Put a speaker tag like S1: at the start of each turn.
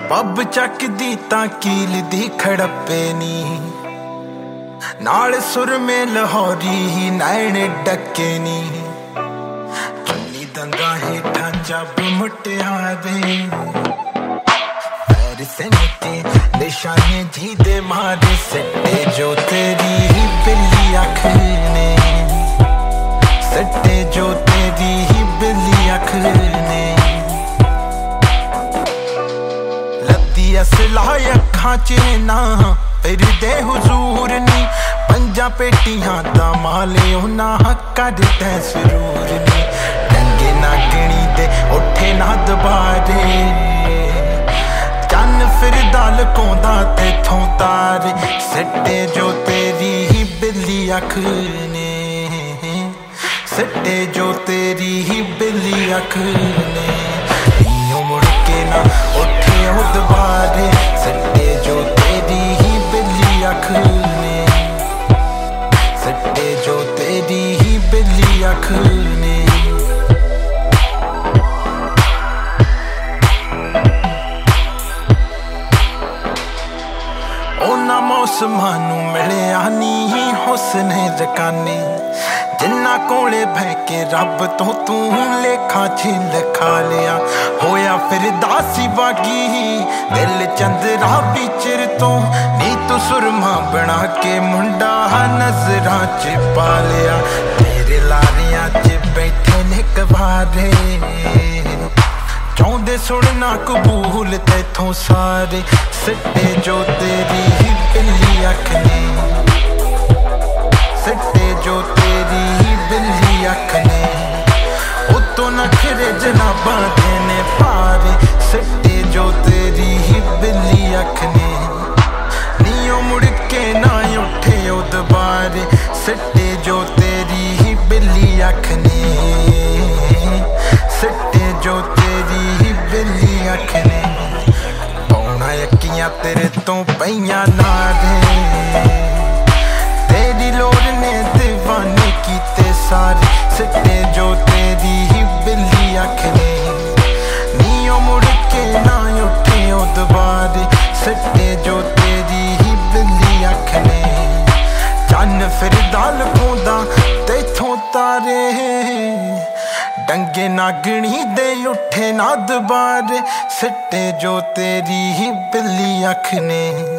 S1: pub ਚੱਕਦੀ ਤਾਂ ਕੀਲ ਦੀ ਖੜੱਪੇ ਨੀ ਨਾਲ ਸੁਰਮੇ ਲਾਹੌਰੀ ਹੀ ਨੈਣ ਡੱਕੇ ਨੀ ਚੁੰਨੀ ਦੰਦਾਂ ਹੇਠਾਂ ਜੱਬ ਮੁਟਿਆਰੇ ਪੈਰ ਸੈਂਤੇ ਨਿਸ਼ਾਨੇ ਜੀ ਦੇ ਮਾਰੇ ਸੱਟੇ ਜੋ ਤੇਰੀ ਹੀ ਬਿੱਲੀ ਅੱਖ ਨੇ ਸੱਟੇ ਜੋ ਤੇਰੀ ਹੀ ਬਿੱਲੀ ਅੱਖ ਨੇ ਲੱਦੀ ਅਸਲਾ ਅੱਖਾਂ ਚ ਨਾ ਫਿਰਦੇ ਹੁਜ਼ੂਰ ਨੀ ਪੰਜਾਂ ਪੇਟੀਆਂ ਦਾ ਮਾਲੇ ਉਹਨਾਂ ਕਰਦਾ ਸਰੂਰ ਨੀ ਡੰਗੇ ਨਾ ਗਿਣੀ ਦੇ ਉੱਠੇ ਨਾ ਦੁਬਾਰੇ ਚੰਨ ਫਿਰਦਾ ਲੁਕਾਉਂਦਾ ਤੇਥੋਂ ਤਾਰੇ ਸੱਟੇ ਜੋ ਤੇਰੀ ਹੀ ਬਿੱਲੀ ਅੱਖ ਨੇ ਸੱਟੇ ਜੋ ਤੇਰੀ ਹੀ ਬਿੱਲੀ ਅੱਖ ਨੇ ਨੀਓ ਮੁੜ ਕੇ ਨਾ ਉੱਠੇ ਉਹ ਦੁਬਾਰੇ ਸੱਟੇ ਜੋ ਤੇਰੀ ਹੀ ਬਿੱਲੀ ਅੱਖ ਨੇ ਸੱਟੇ ਜੋ ਤੇਰੀ ਹੀ ਬਿੱਲੀ ਅੱਖ ਨੇ ਉਹਨਾਂ ਮੌਸਮਾਂ ਨੂੰ ਮਿਲਿਆ ਨੀ ਹੁਸਨੇ ਜਕਾਨੀ ਜਿੰਨਾ ਕੋਲੇ ਬਹਿ ਕੇ ਰੱਬ ਤੋਂ ਤੂੰ ਲੇਖਾਂ ਚ ਲਿਖਾ ਲਿਆ ਹੋਇਆ ਫਿਰਦਾ ਸੀ ਬਾਗੀ ਦਿਲ ਚੰਦਰਾ ਵਿਚਰ ਤੋਂ ਨੀ ਤੂੰ ਸੁਰਮਾ ਬਣਾ ਕੇ ਮੁੰਡਾ ਨਜ਼ਰਾਂ ਚ ਪਾ ਲਿਆ ਤੇਰੇ ਲਾਰਿਆਂ ਚ ਬੈਠੇ ਨੇ ਕਵਾਰੇ ਚਾਹੁੰਦੇ ਸੁਣਨਾ ਕਬੂਲ ਤੇਥੋਂ ਸਾਰੇ ਸੱਟੇ ਜੋ ਤੇਰੀ ਹੀ ਬਿੱਲੀ ਅੱਖ ਨੇ ਸੱਟੇ ਜੋ ਤੇਰੀ ਹੀ ਬਿੱਲੀ ਅੱਖ ਨੇ ਉਤੋਂ ਨਖਰੇ ਜਨਾਬਾਂ ਦੇ ਨੇ ਭਾਰੇ ਸੱਟੇ ਜੋ ਤੇਰੀ ਹੀ ਬਿੱਲੀ ਅੱਖ ਨੇ ਨੀਓ ਮੁੜ ਕੇ ਨਾ ਉੱਠੇ ਉਹ ਦੁਬਾਰੇ ਸੱਟੇ ਜੋ ਤੇਰੀ ਹੀ ਬਿੱਲੀ ਅੱਖ ਨੇ ਸੱਟੇ ਜੋ ਤੇਰੀ ਹੀ ਬਿੱਲੀ ਅੱਖ ਨੇ ਪੌਣਾ ਅੱਖੀਆਂ ਤੇਰੇ ਤੋਂ ਪਈਆਂ ਨਾਰੇ ਤੇਰੀ ਲੋੜ ਨੇ دیਵਾਨੇ ਕੀਤੇ ਸਾਰੇ ਸੱਟੇ ਜੋ ਤੇਰੀ ਹੀ ਬਿੱਲੀ ਅੱਖ ਨੇ ਨੀਓ ਮੁੜ ਕੇ ਨਾ ਉੱਠੇ ਉਹ ਦੁਬਾਰੇ ਸੱਟੇ ਜੋ ਤੇਰੀ ਹੀ ਬਿੱਲੀ ਅੱਖ ਨੇ ਚੰਨ ਫਿਰਦਾ ਲੁਕਾਉਂਦਾ ਤੇਥੋਂ ਤਾਰੇ ਡੰਗੇ ਨਾਗਣੀ ਦੇ ਉੱਠੇ ਨਾ ਦੁਬਾਰੇ ਸੱਟੇ ਜੋ ਤੇਰੀ ਹੀ ਬਿੱਲੀ ਅੱਖ ਨੇ